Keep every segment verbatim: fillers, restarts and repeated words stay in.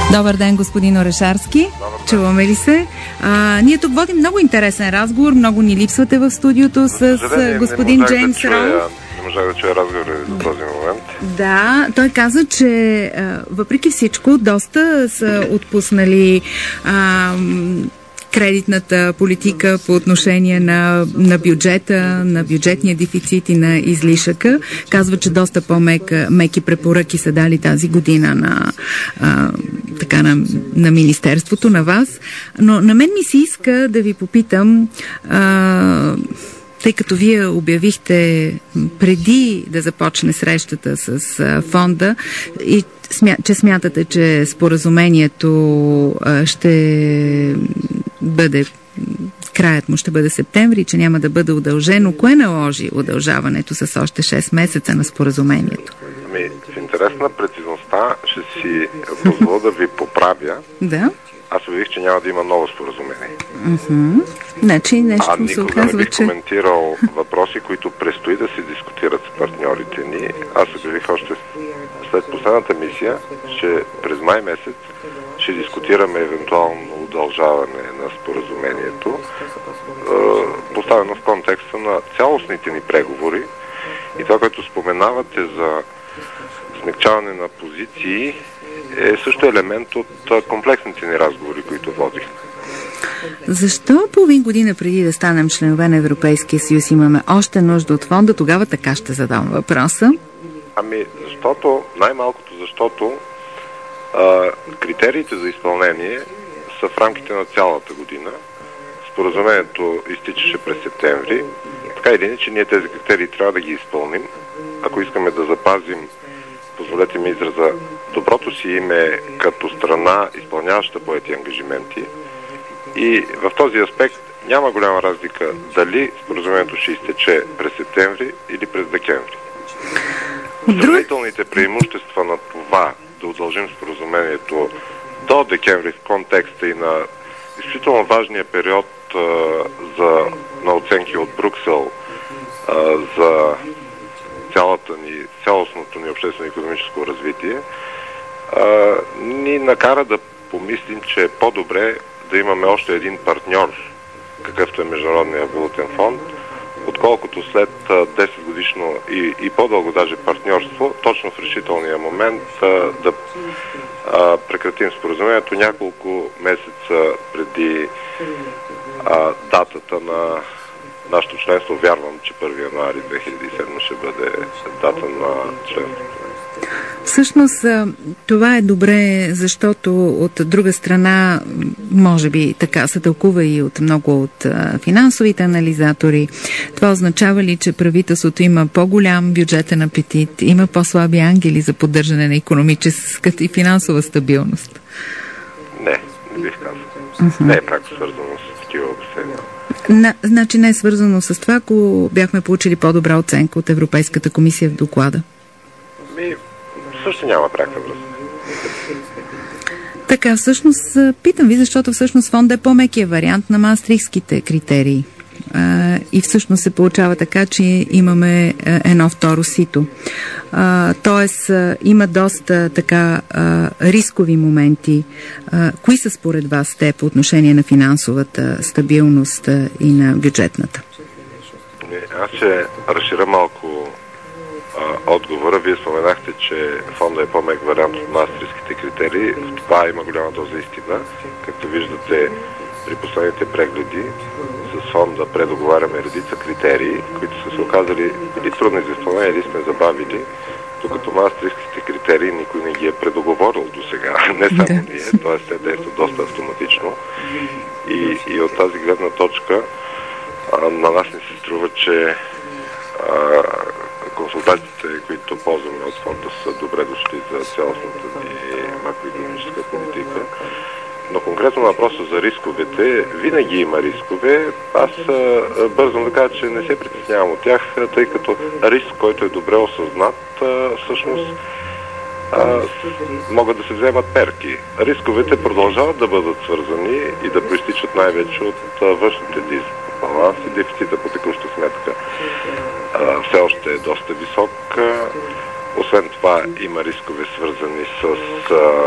Добър ден, господин Орешарски. Чуваме ли се? А, ние тук водим много интересен разговор. Много ни липсвате в студиото с господин Джеймс Роу. Не можах да чуя разговора до този момент. Да, той каза, че а, въпреки всичко, доста са отпуснали а, кредитната политика по отношение на, на бюджета, на бюджетния дефицит и на излишъка. Казва, че доста по-меки препоръки са дали тази година на, а, така, на, на Министерството, на вас. Но на мен ми се иска да ви попитам, а, тъй като вие обявихте преди да започне срещата с а, фонда, и смя, че смятате, че споразумението а, ще бъде, краят му ще бъде септември, че няма да бъде удължено. Кое наложи удължаването с още шест месеца на споразумението? Ами, в интерес на прецизността ще си позволя да ви поправя. Да. Аз обявих, че няма да има ново споразумение. Uh-huh. Значи нещо а се никога оказва, не бих че... коментирал въпроси, които предстои да се дискутират с партньорите ни. Аз обявих още след последната мисия, че през май месец ще дискутираме евентуално удължаване на споразумението, поставено в контекста на цялостните ни преговори. И това, което споменавате за смекчаване на позиции, е също елемент от комплексните ни разговори, които водихме. Защо половин година преди да станем членове на Европейския съюз имаме още нужда от фонда? Тогава така ще задам въпроса. Ами, защото, най-малкото защото а, критериите за изпълнение са в рамките на цялата година. Споразумението изтичаше през септември. Така или иначе, ние тези критерии трябва да ги изпълним. Ако искаме да запазим, позволете ми израза, доброто си име като страна, изпълняваща поети ангажименти. И в този аспект няма голяма разлика дали споразумението ще изтече през септември или през декември. Сравнителните преимущества на това да удължим споразумението до декември в контекста и на изключително важния период а, за, на оценки от Брюксел а, за цялата ни, цялостното ни обществено-икономическо развитие, а, ни накара да помислим, че е по-добре да имаме още един партньор, какъвто е Международния валутен фонд, отколкото след десет годишно и, и по-дълго даже партньорство, точно в решителния момент а, да а, прекратим споразумението няколко месеца преди а, датата на нашето членство. Вярвам, че първи януари две хиляди и седма ще бъде дата на членството. Всъщност това е добре, защото от друга страна, може би така се тълкува и от много от финансовите анализатори. Това означава ли, че правителството има по-голям бюджетен апетит, има по-слаби ангели за поддържане на икономическата и финансова стабилност? Не, не бих казал. Uh-huh. Не е пряко свързано с такива опасения. На, значи не е свързано с това, ако бяхме получили по-добра оценка от Европейската комисия в доклада? Ми, също няма пряка връзка. Така, всъщност, питам ви, защото всъщност фонд е по-мекия вариант на маастрихтските критерии. А, и всъщност се получава така, че имаме а, едно второ сито. А, тоест, а, има доста така а, рискови моменти. А, кои са според вас те по отношение на финансовата стабилност а, и на бюджетната? Аз ще разширя малко а, отговора. Вие споменахте, че фонда е по-мек вариант от маастрихтските критерии. В това има голяма доза истина. Както виждате, при последните прегледи с фонда предоговаряме редица критерии, които са се оказали или трудни за изпълнение, или сме забавили, докато маастрихтските критерии никой не ги е предоговорил до сега. Не само да. Ние, т.е. те действат доста автоматично. И, и от тази гледна точка а, на нас не се струва, че а, консултациите, които ползваме от фонда, са добре дошли за цялостната ни макроекономическа политика. Но конкретно на въпроса за рисковете, винаги има рискове. Аз а, бързам да кажа, че не се притеснявам от тях, тъй като риск, който е добре осъзнат, а, всъщност а, могат да се вземат мерки. Рисковете продължават да бъдат свързани и да проистичат най-вече от а, външните дисбаланс и дефицита по текуща сметка. А, все още е доста висок. Освен това има рискове свързани с а,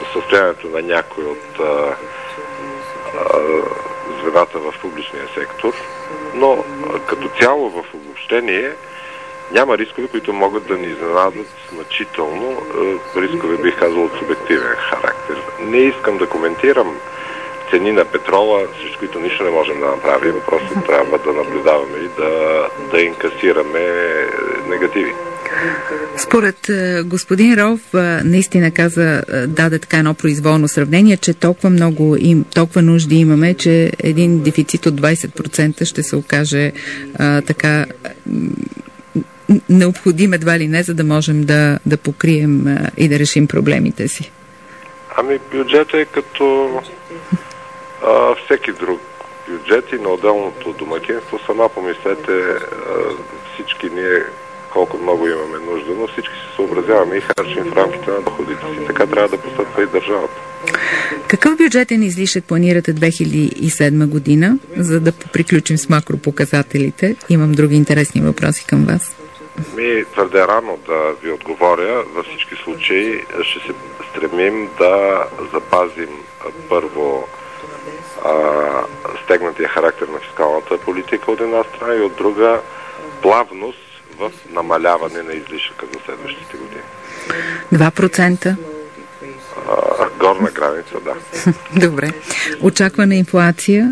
състоянието на някой от а, а, звената в публичния сектор, но а, като цяло в обобщение няма рискове, които могат да ни изненадат значително. А, рискове, бих казал, от субективен характер. Не искам да коментирам цени на петрола, срещу които нищо не можем да направим, просто трябва да наблюдаваме и да, да инкасираме негативи. Според господин Ров, наистина каза, даде така едно произволно сравнение, че толкова много им, толкова нужди имаме, че един дефицит от двайсет процента ще се окаже а, така необходим едва ли не, за да можем да, да покрием а, и да решим проблемите си. Ами бюджетът е като а, всеки друг бюджет и на отделното домакинство. Сама помислете, а, всички ние колко много имаме нужда, но всички се съобразяваме и харчим в рамките на доходите си. Така трябва да постъпва и държавата. Какъв бюджетен излишък планирате две хиляди и седма година, за да приключим с макропоказателите? Имам други интересни въпроси към вас. Ми твърде рано да ви отговоря. Във всички случаи ще се стремим да запазим първо а, стегнатия характер на фискалната политика от една страна и от друга плавност в намаляване на излишъка за следващите години. два процента? А, горна граница, да. Добре. Очаквана инфлация?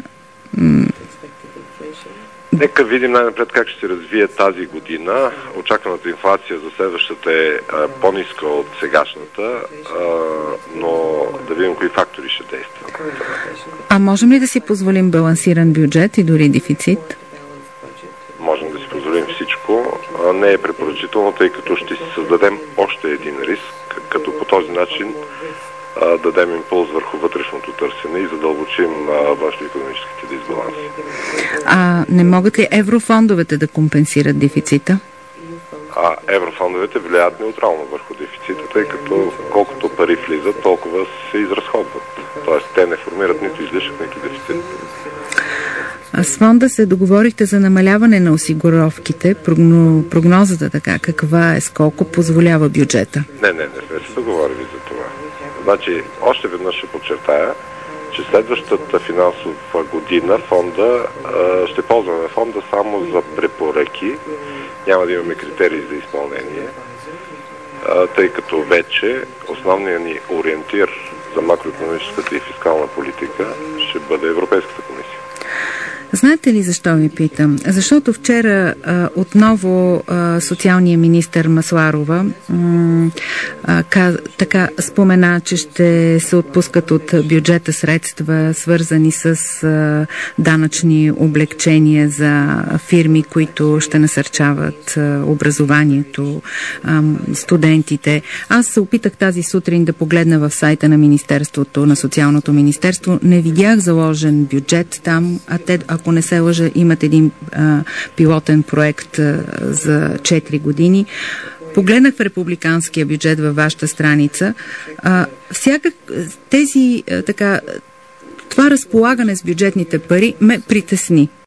Нека видим най-напред как ще се развие тази година. Очакваната инфлация за следващата е а, по-ниска от сегашната, а, но да видим кои фактори ще действат. А можем ли да си позволим балансиран бюджет и дори дефицит? Можем да си позволим всичко. А не е препоръчително, тъй като ще си създадем още един риск, като по този начин а, дадем импулс върху вътрешното търсене и задълбочим външно-икономическите дисбаланси. А не могат ли еврофондовете да компенсират дефицита? А еврофондовете влияят неутрално върху дефицита, тъй като колкото пари влизат, толкова се изразходват. Тоест те не формират нито излишък, нито дефицит. А с фонда се договорихте за намаляване на осигуровките. Прогно... Прогнозата така, каква е, с колко позволява бюджета? Не, не, не сме се договорили за това. Значи, още веднъж ще подчертая, че следващата финансова година фонда, а, ще ползваме фонда само за препоръки. Няма да имаме критерии за изпълнение, а, тъй като вече основният ни ориентир за макроекономическата и фискална политика ще бъде Европейската комисия. Знаете ли защо ви питам? Защото вчера а, отново а, социалният министър Масларова м, а, ка, така спомена, че ще се отпускат от бюджета средства, свързани с а, данъчни облегчения за фирми, които ще насърчават а, образованието, а, студентите. Аз се опитах тази сутрин да погледна в сайта на Министерството, на Социалното министерство. Не видях заложен бюджет там, а те, ако не се лъжа, имат един а, пилотен проект а, за четири години. Погледнах в републиканския бюджет във вашата страница. А, всякак тези, а, така, това разполагане с бюджетните пари ме притесни.